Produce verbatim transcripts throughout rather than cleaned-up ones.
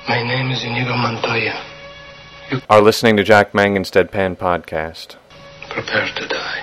My name is Inigo Montoya. You are listening to Jack Mangan's Deadpan Podcast. Prepare to die.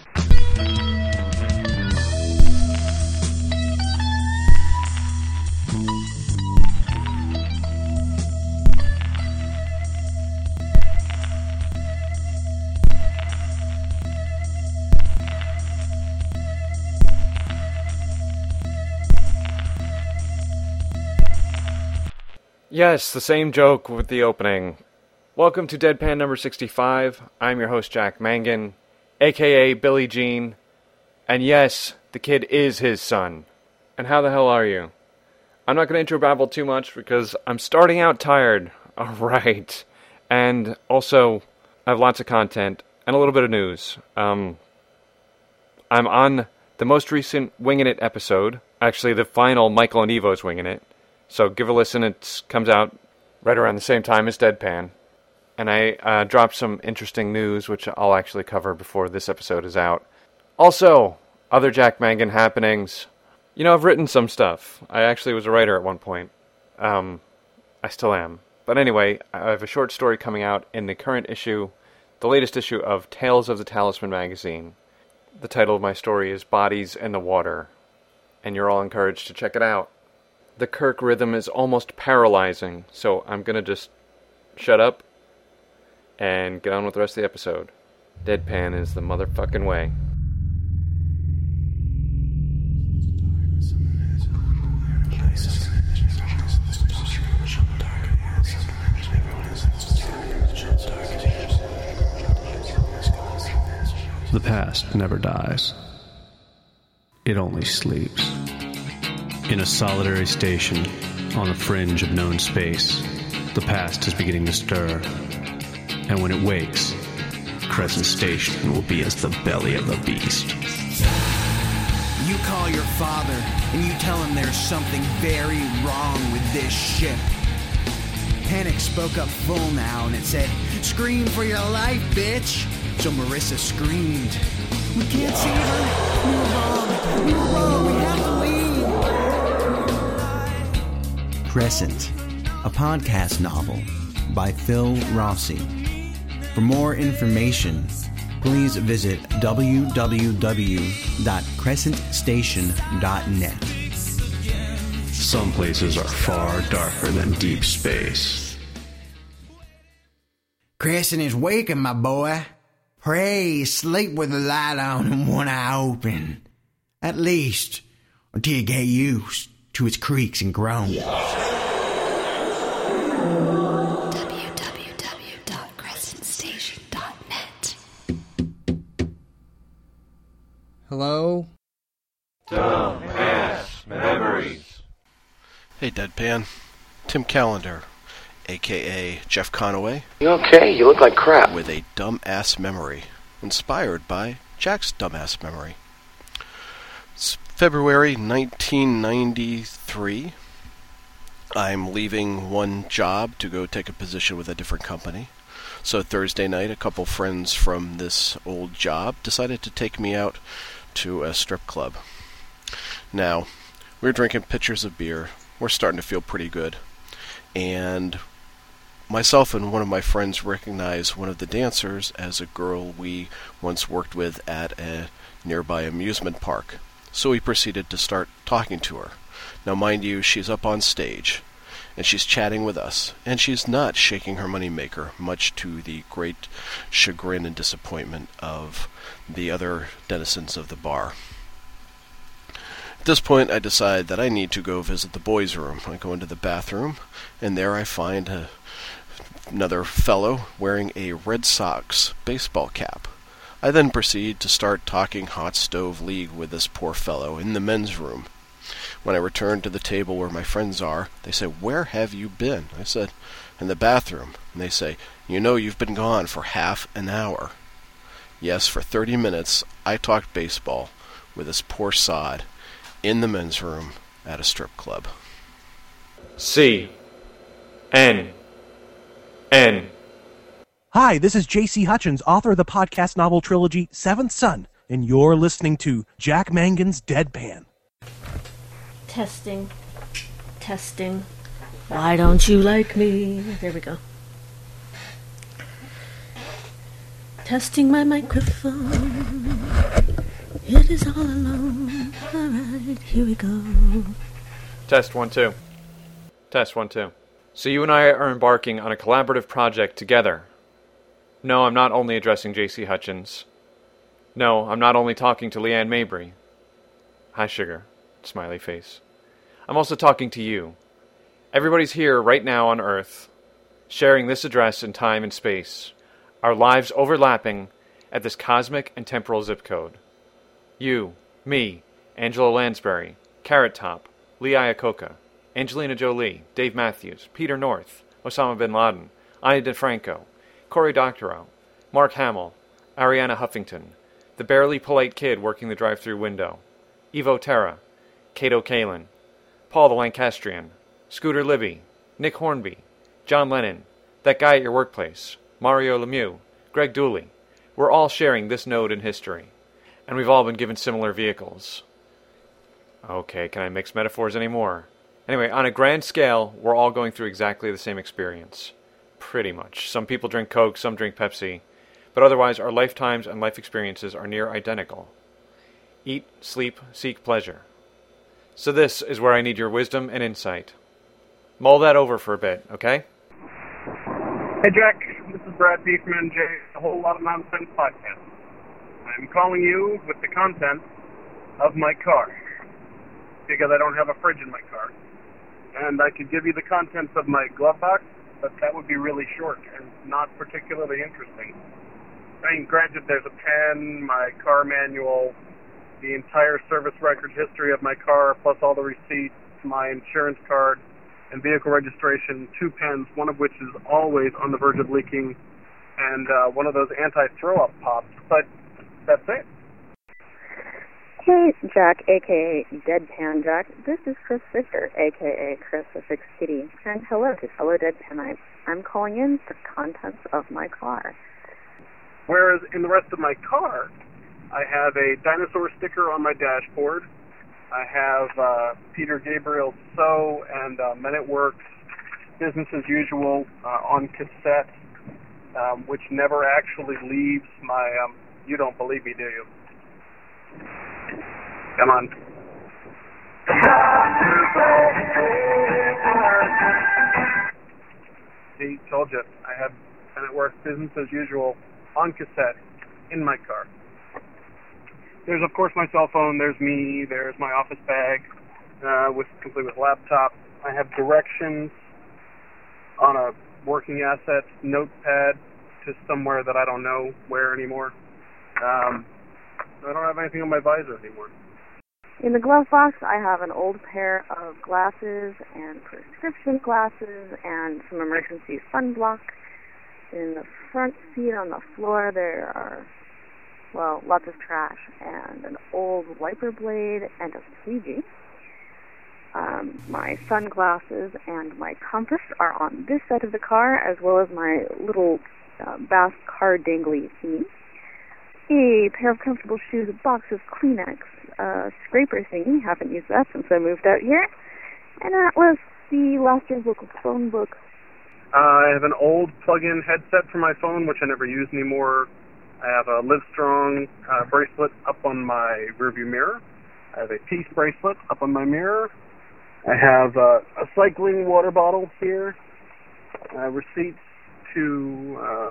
Yes, the same joke with the opening. Welcome to Deadpan number sixty-five. I'm your host, Jack Mangan, a k a. Billie Jean. And yes, the kid is his son. And how the hell are you? I'm not going to intro babble too much because I'm starting out tired. Alright. And also, I have lots of content and a little bit of news. Um, I'm on the most recent Wingin' It episode. Actually, the final Michael and Evo's Wingin' It. So give a listen. It comes out right around the same time as Deadpan. And I uh, dropped some interesting news, which I'll actually cover before this episode is out. Also, other Jack Mangan happenings. You know, I've written some stuff. I actually was a writer at one point. Um, I still am. But anyway, I have a short story coming out in the current issue, the latest issue of Tales of the Talisman magazine. The title of my story is Bodies in the Water. And you're all encouraged to check it out. The Kirk rhythm is almost paralyzing, so I'm gonna just shut up and get on with the rest of the episode. Deadpan is the motherfucking way. The past never dies. It only sleeps. In a solitary station on the fringe of known space, the past is beginning to stir. And when it wakes, Crescent Station will be as the belly of the beast. You call your father and you tell him there's something very wrong with this ship. Panic spoke up full now and it said, "Scream for your life, bitch!" So Marissa screamed, "We can't save her! We were wrong! We were wrong! We have to leave!" Crescent, a podcast novel by Phil Rossi. For more information, please visit w w w dot crescent station dot net. Some places are far darker than deep space. Crescent is waking, my boy. Pray, sleep with the light on and one eye open. At least, until you get used to its creaks and groans. w w w dot crescent station dot net. Hello? Dumb ass memories. Hey, Deadpan. Tim Callender, a k a. Jeff Conaway. You okay? You look like crap. With a dumb-ass memory, inspired by Jack's dumb-ass memory. It's February nineteen ninety-three. I'm leaving one job to go take a position with a different company. So Thursday night, a couple friends from this old job decided to take me out to a strip club. Now, we're drinking pitchers of beer. We're starting to feel pretty good. And myself and one of my friends recognize one of the dancers as a girl we once worked with at a nearby amusement park. So we proceeded to start talking to her. Now, mind you, she's up on stage, and she's chatting with us, and she's not shaking her moneymaker, much to the great chagrin and disappointment of the other denizens of the bar. At this point, I decide that I need to go visit the boys' room. I go into the bathroom, and there I find a, another fellow wearing a Red Sox baseball cap. I then proceed to start talking hot stove league with this poor fellow in the men's room. When I return to the table where my friends are, they say, "Where have you been?" I said, "In the bathroom." And they say, "You know you've been gone for half an hour." Yes, for thirty minutes, I talked baseball with this poor sod in the men's room at a strip club. C. N. N. Hi, this is J C Hutchins, author of the podcast novel trilogy Seventh Son, and you're listening to Jack Mangan's Deadpan. Testing. Testing. Why don't you like me? There we go. Testing my microphone. It is all alone. Alright, here we go. Test one, two. Test one, two. So you and I are embarking on a collaborative project together. No, I'm not only addressing J C Hutchins. No, I'm not only talking to Leanne Mabry. Hi, sugar. Smiley face. I'm also talking to you. Everybody's here right now on Earth, sharing this address in time and space, our lives overlapping at this cosmic and temporal zip code. You, me, Angela Lansbury, Carrot Top, Lee Iacocca, Angelina Jolie, Dave Matthews, Peter North, Osama bin Laden, Ani DeFranco, Cory Doctorow, Mark Hamill, Ariana Huffington, the barely polite kid working the drive-thru window, Evo Terra, Kato Kalin, Paul the Lancastrian, Scooter Libby, Nick Hornby, John Lennon, that guy at your workplace, Mario Lemieux, Greg Dooley. We're all sharing this node in history, and we've all been given similar vehicles. Okay, can I mix metaphors anymore? Anyway, on a grand scale, we're all going through exactly the same experience. Pretty much. Some people drink Coke, some drink Pepsi, but otherwise our lifetimes and life experiences are near identical. Eat, sleep, seek pleasure. So this is where I need your wisdom and insight. Mull that over for a bit, okay? Hey Jack, this is Brad P. from N J, A Whole Lot of Nonsense Podcast. I'm calling you with the content of my car, because I don't have a fridge in my car. And I could give you the contents of my glove box, but that would be really short and not particularly interesting. I mean, granted, there's a pen, my car manual, the entire service record history of my car, plus all the receipts, my insurance card, and vehicle registration, two pens, one of which is always on the verge of leaking, and uh, one of those anti-throw-up pops, but that's it. Hey, Jack, a k a. Deadpan Jack. This is Chris Fisher, a k a. Chris the Fixed Kitty. And hello to fellow Deadpanites. I'm calling in for contents of my car. Whereas in the rest of my car, I have a dinosaur sticker on my dashboard. I have uh, Peter Gabriel's So and uh, Men at Work's Business as Usual uh, on cassette, um, which never actually leaves my, um, you don't believe me, do you? Come on. See, told you. I have Men at Work's Business as Usual on cassette in my car. There's, of course, my cell phone. There's me. There's my office bag, uh, with complete with laptop. I have directions on a working asset notepad to somewhere that I don't know where anymore. Um, I don't have anything on my visor anymore. In the glove box, I have an old pair of glasses and prescription glasses and some emergency sunblock. In the front seat on the floor, there are, well, lots of trash and an old wiper blade and a squeegee. Um, my sunglasses and my compass are on this side of the car, as well as my little uh, bath car dangly thingy. A pair of comfortable shoes, a box of Kleenex, a scraper thingy, haven't used that since I moved out here, and that was the last year's local phone book. Uh, I have an old plug-in headset for my phone, which I never use anymore. I have a Livestrong uh, bracelet up on my rearview mirror. I have a Peace bracelet up on my mirror. I have uh, a cycling water bottle here. Uh, receipts to uh,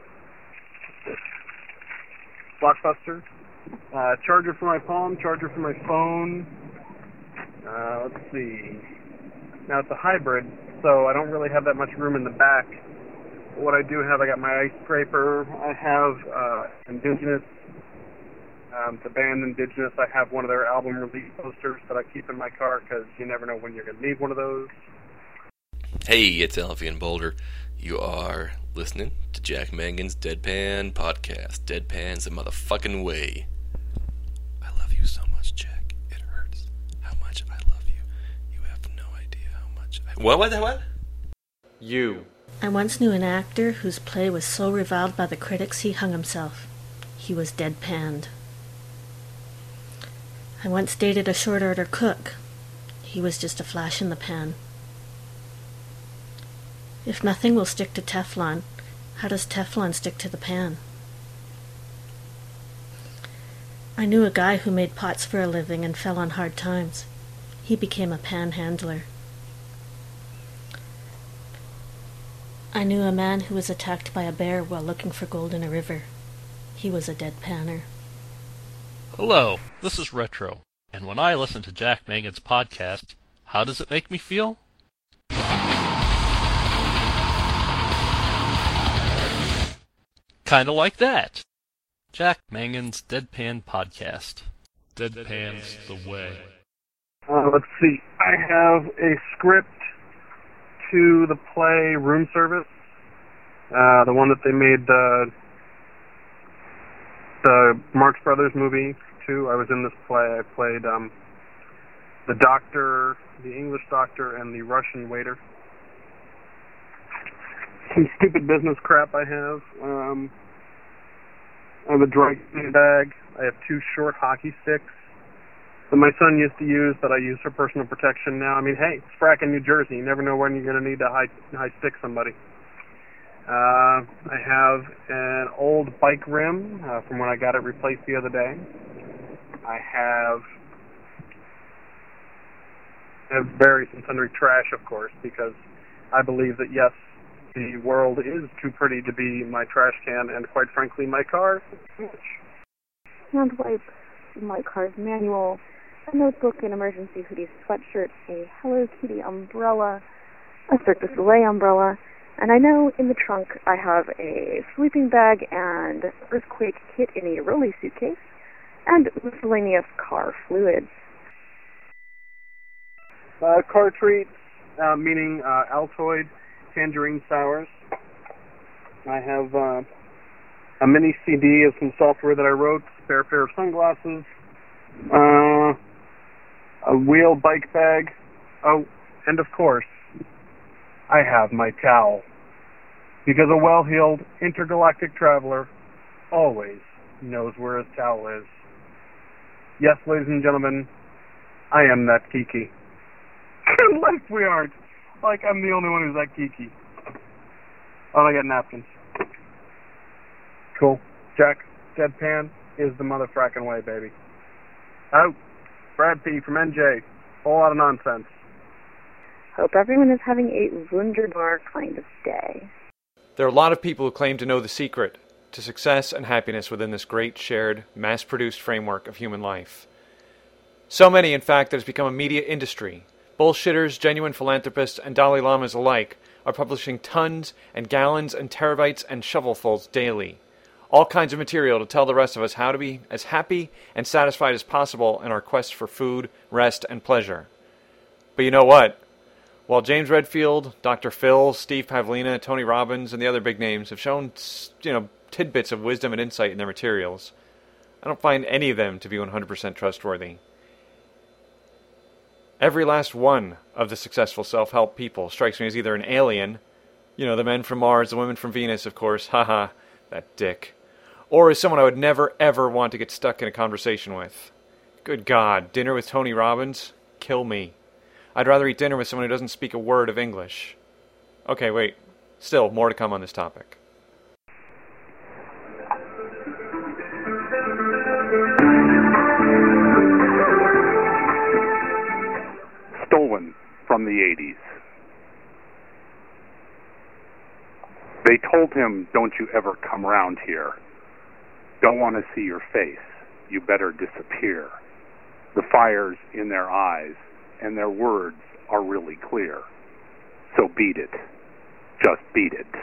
Blockbuster. Uh, charger for my Palm, charger for my phone. Uh, let's see. Now it's a hybrid, so I don't really have that much room in the back. What I do have, I got my ice scraper. I have uh, Indigenous, um, the band Indigenous. I have one of their album release posters that I keep in my car because you never know when you're going to need one of those. Hey, it's Alfie in Boulder. You are listening to Jack Mangan's Deadpan Podcast. Deadpan's the motherfucking way. I love you so much, Jack. It hurts how much I love you. You have no idea how much I... What, what, what? You. I once knew an actor whose play was so reviled by the critics he hung himself. He was deadpanned. I once dated a short order cook. He was just a flash in the pan. If nothing will stick to Teflon, how does Teflon stick to the pan? I knew a guy who made pots for a living and fell on hard times. He became a panhandler. I knew a man who was attacked by a bear while looking for gold in a river. He was a dead panner. Hello, this is Retro, and when I listen to Jack Mangan's podcast, how does it make me feel? Kinda like that. Jack Mangan's Deadpan Podcast. Deadpan's the way. Uh, let's see. I have a script to the play Room Service, uh, the one that they made the the Marx Brothers movie too. I was in this play. I played um, the doctor, the English doctor, and the Russian waiter. Some stupid business crap I have. Um, I have a dry cleaning bag. I have two short hockey sticks that my son used to use that I use for personal protection now. I mean, hey, it's fracking New Jersey. You never know when you're going to need to high, high stick somebody. Uh, I have an old bike rim uh, from when I got it replaced the other day. I have, I have various and sundry trash, of course, because I believe that, yes, the world is too pretty to be my trash can, and quite frankly, my car is too much. Hand wipe, my car's manual, a notebook, an emergency hoodie sweatshirt, a Hello Kitty umbrella, a Cirque du Soleil umbrella, and I know in the trunk I have a sleeping bag and earthquake kit in a rolly suitcase, and miscellaneous car fluids. Uh, car treats, uh, meaning uh, Altoid tangerine sours. I have uh, a mini C D of some software that I wrote, spare pair of sunglasses, uh, a wheel bike bag, oh, and of course, I have my towel. Because a well-heeled intergalactic traveler always knows where his towel is. Yes, ladies and gentlemen, I am that geeky. Unless we aren't. Like, I'm the only one who's that geeky. Oh, I got napkins. Cool. Jack, Deadpan is the motherfrackin' way, baby. Oh, Brad P. from N J. Whole lot of nonsense. Hope everyone is having a wunderbar kind of day. There are a lot of people who claim to know the secret to success and happiness within this great, shared, mass-produced framework of human life. So many, in fact, that it's become a media industry. Bullshitters, genuine philanthropists, and Dalai Lamas alike are publishing tons and gallons and terabytes and shovelfuls daily. All kinds of material to tell the rest of us how to be as happy and satisfied as possible in our quest for food, rest, and pleasure. But you know what? While James Redfield, Doctor Phil, Steve Pavlina, Tony Robbins, and the other big names have shown, you know, tidbits of wisdom and insight in their materials, I don't find any of them to be one hundred percent trustworthy. Every last one of the successful self-help people strikes me as either an alien, you know, the men from Mars, the women from Venus, of course, haha, that dick, or as someone I would never, ever want to get stuck in a conversation with. Good God, dinner with Tony Robbins? Kill me. I'd rather eat dinner with someone who doesn't speak a word of English. Okay, wait. Still, more to come on this topic. Stolen from the eighties. They told him, "Don't you ever come around here. Don't want to see your face. You better disappear." The fire's in their eyes, and their words are really clear. So beat it. Just beat it.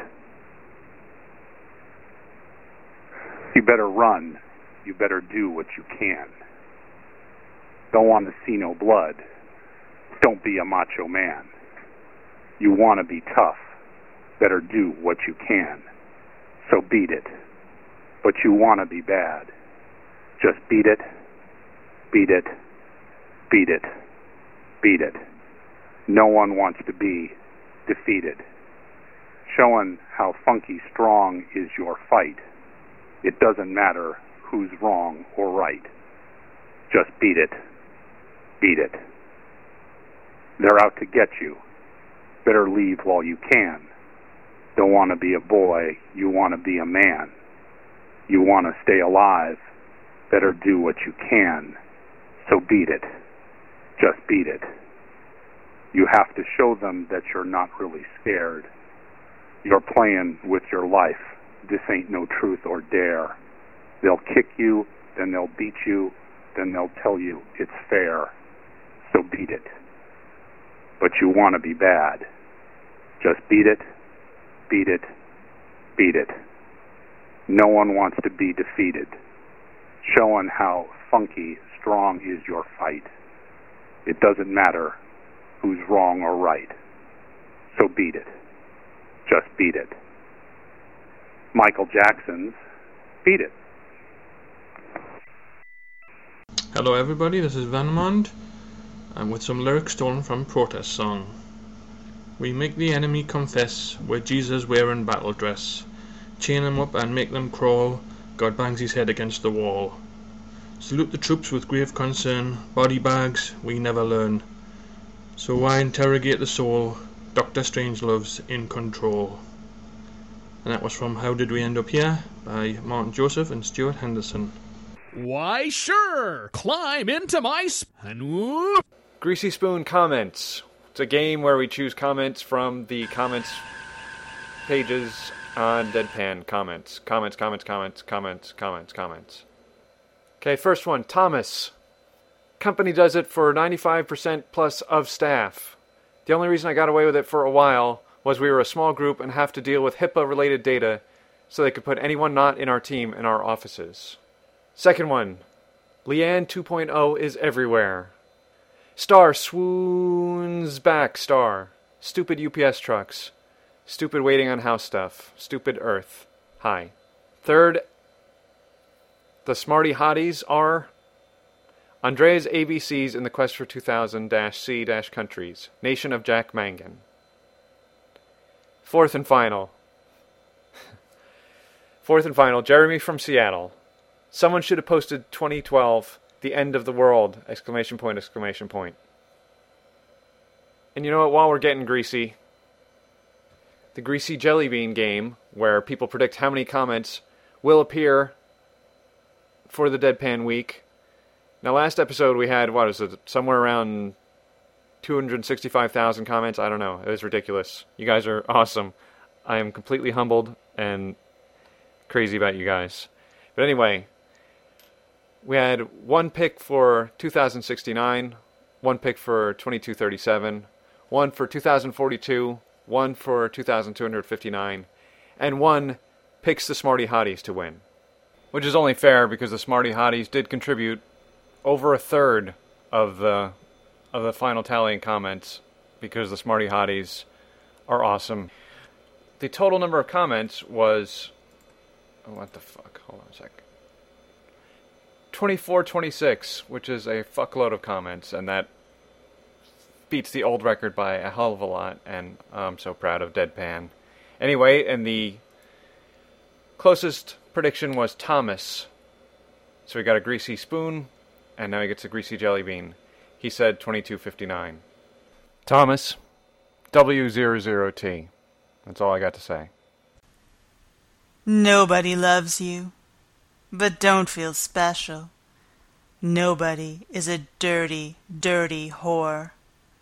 You better run. You better do what you can. Don't want to see no blood. Don't be a macho man. You want to be tough. Better do what you can. So beat it. But you want to be bad. Just beat it. Beat it. Beat it. Beat it. No one wants to be defeated. Showing how funky strong is your fight. It doesn't matter who's wrong or right. Just beat it. Beat it. They're out to get you. Better leave while you can. Don't want to be a boy. You want to be a man. You want to stay alive. Better do what you can. So beat it. Just beat it. You have to show them that you're not really scared. You're playing with your life. This ain't no truth or dare. They'll kick you, then they'll beat you, then they'll tell you it's fair. So beat it. But you want to be bad. Just beat it, beat it, beat it. No one wants to be defeated. Showing how funky, strong is your fight. It doesn't matter who's wrong or right. So beat it. Just beat it. Michael Jackson's Beat It. Hello everybody, this is Vanmond, and with some lyrics stolen from Protest Song. We make the enemy confess, we're Jesus wearing battle dress. Chain them up and make them crawl, God bangs his head against the wall. Salute the troops with grave concern, body bags we never learn. So why interrogate the soul, Doctor Strangelove's in control. And that was from How Did We End Up Here by Martin Joseph and Stuart Henderson. Why, sure! Climb into my sp- and whoop! Greasy Spoon Comments. It's a game where we choose comments from the comments pages on Deadpan. Comments. Comments, comments, comments, comments, comments, comments. Okay, first one. Thomas. Company does it for ninety-five percent plus of staff. The only reason I got away with it for a while was we were a small group and have to deal with HIPAA-related data, so they could put anyone not in our team in our offices. Second one. Leanne two point oh is everywhere. Star swoons back, Star. Stupid U P S trucks. Stupid waiting on house stuff. Stupid Earth. Hi. Third. The Smarty Hotties are Andrea's A B Cs in the quest for two thousand C countries. Nation of Jack Mangan. Fourth and final. Fourth and final. Jeremy from Seattle. Someone should have posted twenty twelve, the end of the world, exclamation point, exclamation point. And you know what, while we're getting greasy, the Greasy Jelly Bean game, where people predict how many comments will appear for the Deadpan week. Now, last episode we had, what is it, somewhere around two hundred sixty-five thousand comments? I don't know. It was ridiculous. You guys are awesome. I am completely humbled and crazy about you guys. But anyway, we had one pick for two thousand sixty-nine, one pick for twenty-two thirty-seven, one for two thousand forty-two, one for two thousand two hundred fifty-nine, and one picks the Smarty Hotties to win. Which is only fair because the Smarty Hotties did contribute over a third of the of the final tally in comments because the Smarty Hotties are awesome. The total number of comments was... Oh, what the fuck? Hold on a sec. twenty-four twenty-six, which is a fuckload of comments, and that beats the old record by a hell of a lot, and I'm so proud of Deadpan. Anyway, and the closest prediction was Thomas. So we got a Greasy Spoon, and now he gets a Greasy Jelly Bean. He said twenty-two fifty-nine. Thomas, W zero zero T. That's all I got to say. Nobody loves you, but don't feel special. Nobody is a dirty, dirty whore.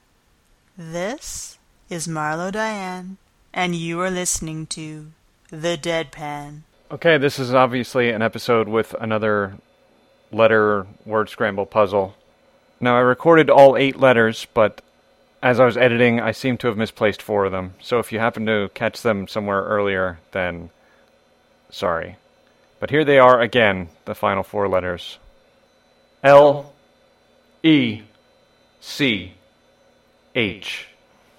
This is Marlo Diane, and you are listening to The Deadpan. Okay, this is obviously an episode with another letter word scramble puzzle. Now, I recorded all eight letters, but as I was editing, I seem to have misplaced four of them. So if you happen to catch them somewhere earlier, then sorry. But here they are again, the final four letters. L, E, C, H.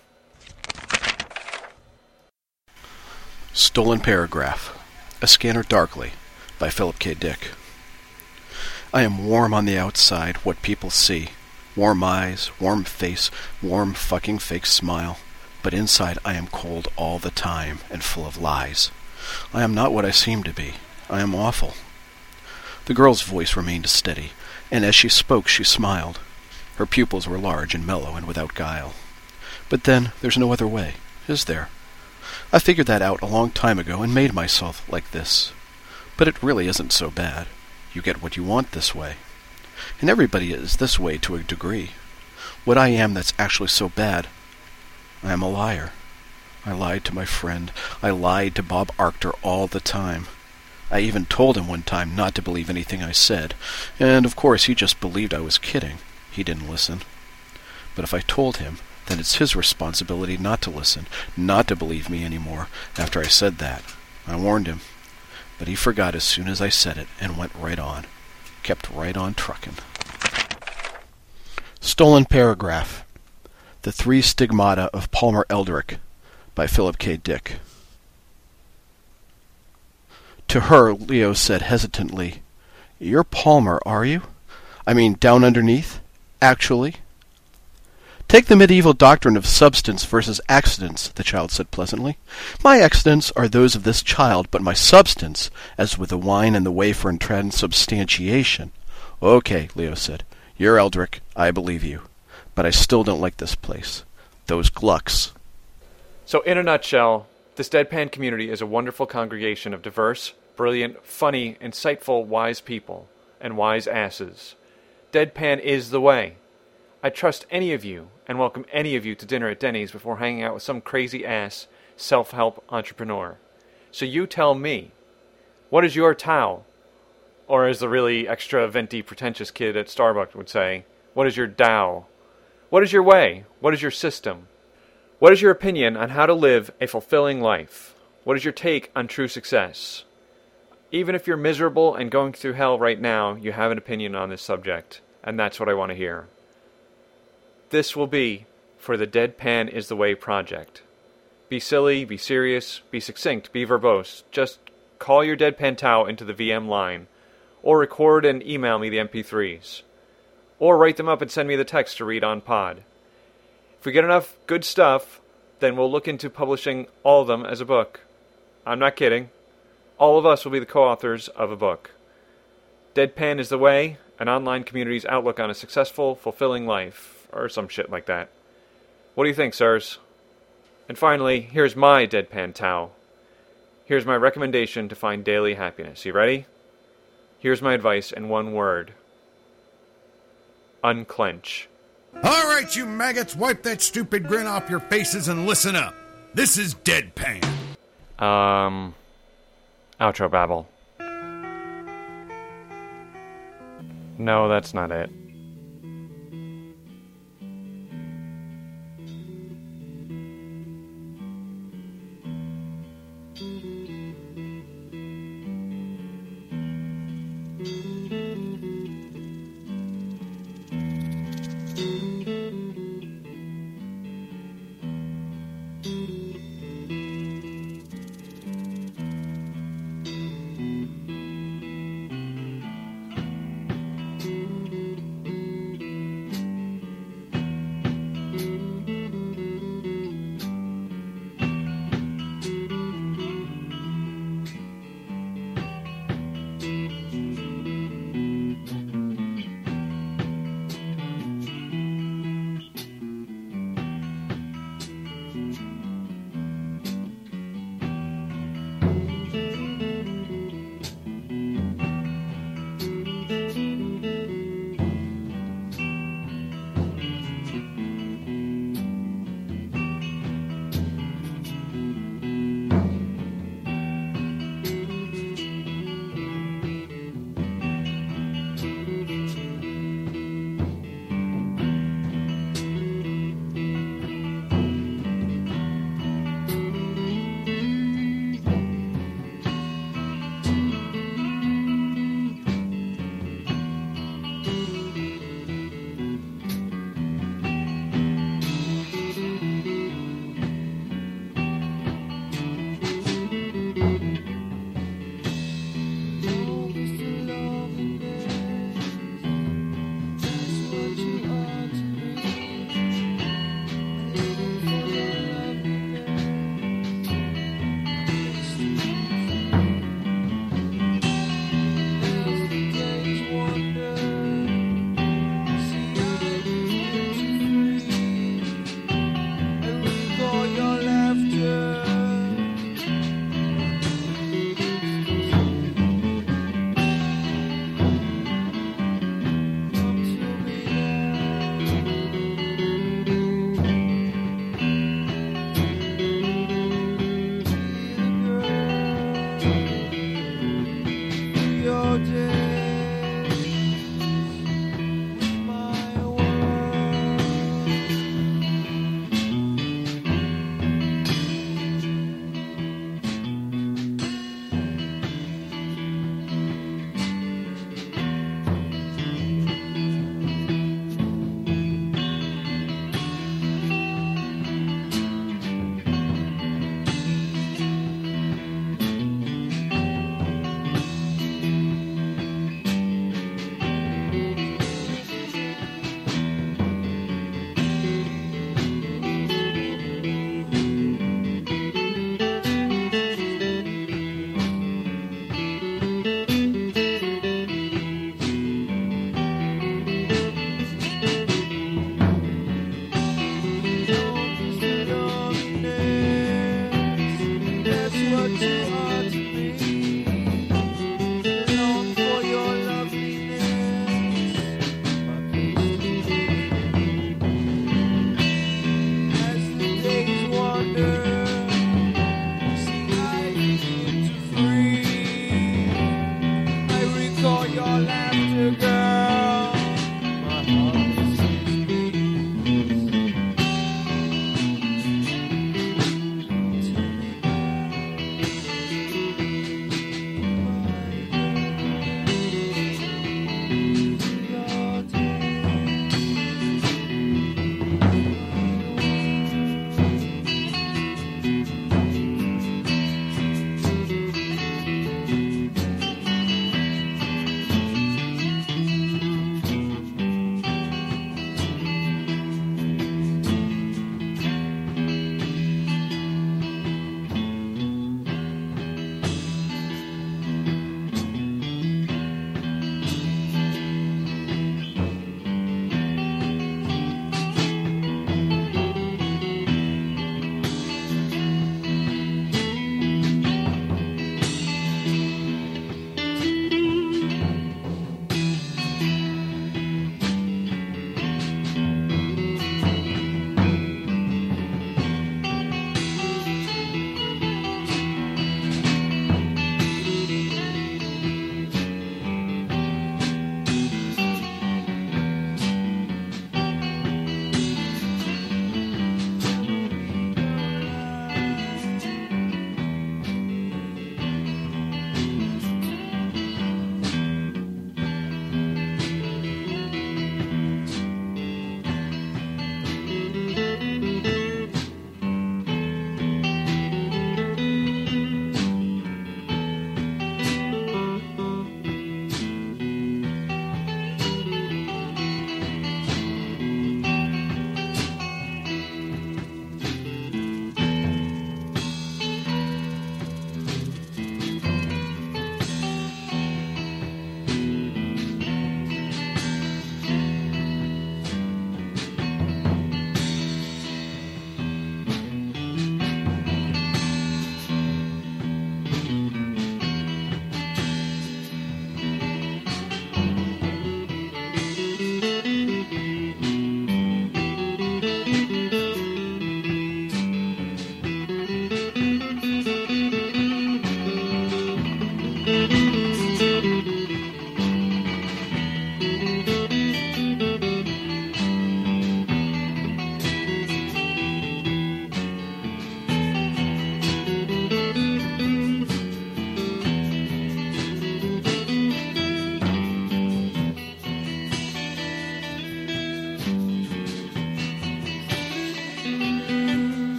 Stolen Paragraph. A Scanner Darkly by Philip K. Dick. I am warm on the outside, what people see. Warm eyes, warm face, warm fucking fake smile. But inside I am cold all the time and full of lies. I am not what I seem to be. I am awful. The girl's voice remained steady, and as she spoke she smiled. Her pupils were large and mellow and without guile. But then, there's no other way, is there? I figured that out a long time ago and made myself like this. But it really isn't so bad. You get what you want this way. And everybody is this way to a degree. What I am that's actually so bad, I am a liar. I lied to my friend. I lied to Bob Arctor all the time. I even told him one time not to believe anything I said, and of course he just believed I was kidding. He didn't listen. But if I told him, then it's his responsibility not to listen, not to believe me anymore after I said that. I warned him, but he forgot as soon as I said it and went right on. Kept right on trucking. Stolen Paragraph. The Three Stigmata of Palmer Eldritch by Philip K. Dick. To her, Leo said hesitantly, "You're Palmer, are you? I mean, down underneath? Actually?" "Take the medieval doctrine of substance versus accidents," the child said pleasantly. "My accidents are those of this child, but my substance, as with the wine and the wafer and transubstantiation." "Okay," Leo said. "You're Eldritch. I believe you. But I still don't like this place. Those Glucks." So in a nutshell, this Deadpan community is a wonderful congregation of diverse, brilliant, funny, insightful, wise people, and wise asses. Deadpan is the way. I trust any of you, and welcome any of you to dinner at Denny's before hanging out with some crazy-ass self-help entrepreneur. So you tell me, what is your Tao? Or as the really extra venti, pretentious kid at Starbucks would say, what is your Tao? What is your way? What is your system? What is your opinion on how to live a fulfilling life? What is your take on true success? Even if you're miserable and going through hell right now, you have an opinion on this subject, and that's what I want to hear. This will be for the Deadpan is the Way project. Be silly, be serious, be succinct, be verbose. Just call your Deadpan Tao into the V M line, or record and email me the M P threes, or write them up and send me the text to read on pod. If we get enough good stuff, then we'll look into publishing all of them as a book. I'm not kidding. All of us will be the co-authors of a book. Deadpan is the Way, an online community's outlook on a successful, fulfilling life, or some shit like that. What do you think, sirs? And finally, here's my Deadpan Tao. Here's my recommendation to find daily happiness. You ready? Here's my advice in one word. Unclench. All right, you maggots, wipe that stupid grin off your faces and listen up. This is Deadpan. Um, outro babble. No, that's not it.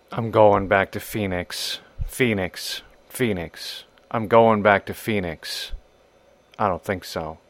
I'm going back to Phoenix. Phoenix. Phoenix. I'm going back to Phoenix. I don't think so.